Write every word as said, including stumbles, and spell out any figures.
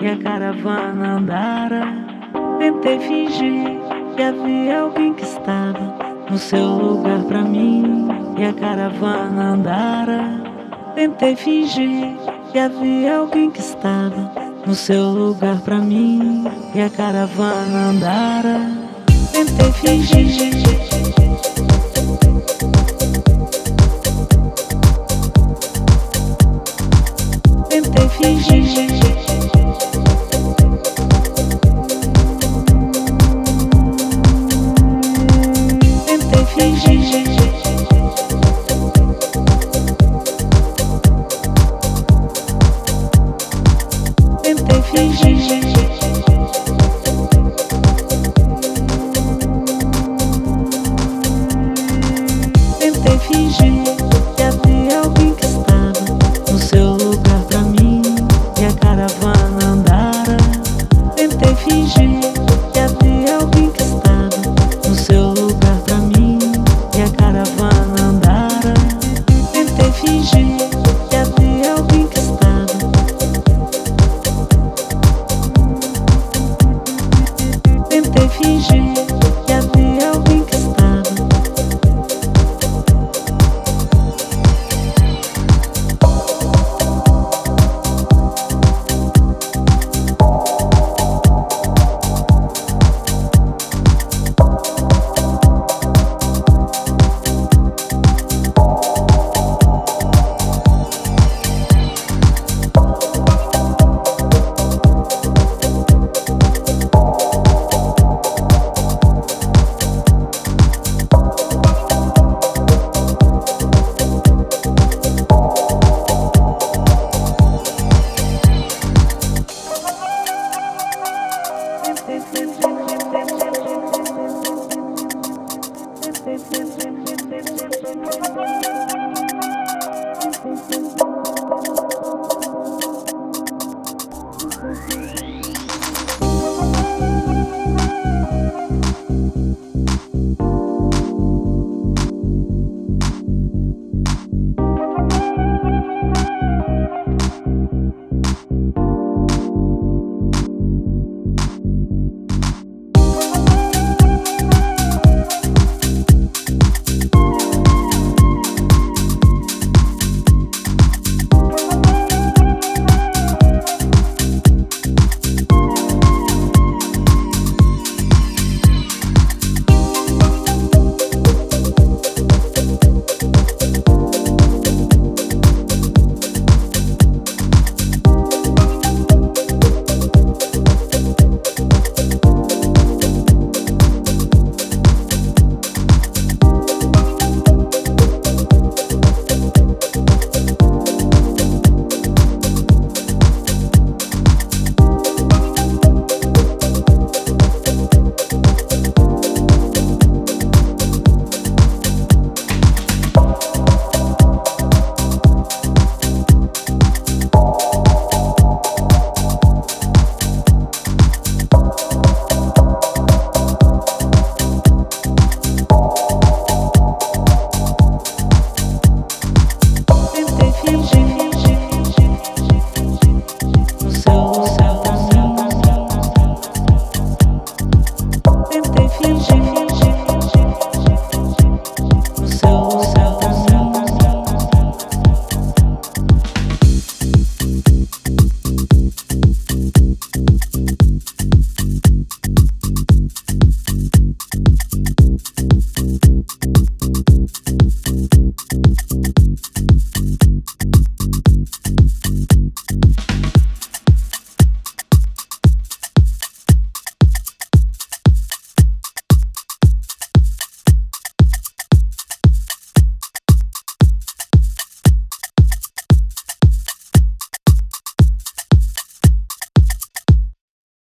e a caravana andara. Tentei fingir que havia alguém que estava no seu lugar pra mim, e a caravana andara. Tentei fingir que havia alguém que estava no seu lugar pra mim, e a caravana andara. Tentei fingir. Tentei fingir. Tentei fingir. Tentei fingir. Tentei fingir que havia alguém que estava no seu lugar pra mim, e a caravana andara. Tentei fingir que havia alguém que estava no seu lugar pra mim, e a caravana andara. Tentei fingir que havia alguém que estava. Tentei fingir que havia alguém que estava. Thank you.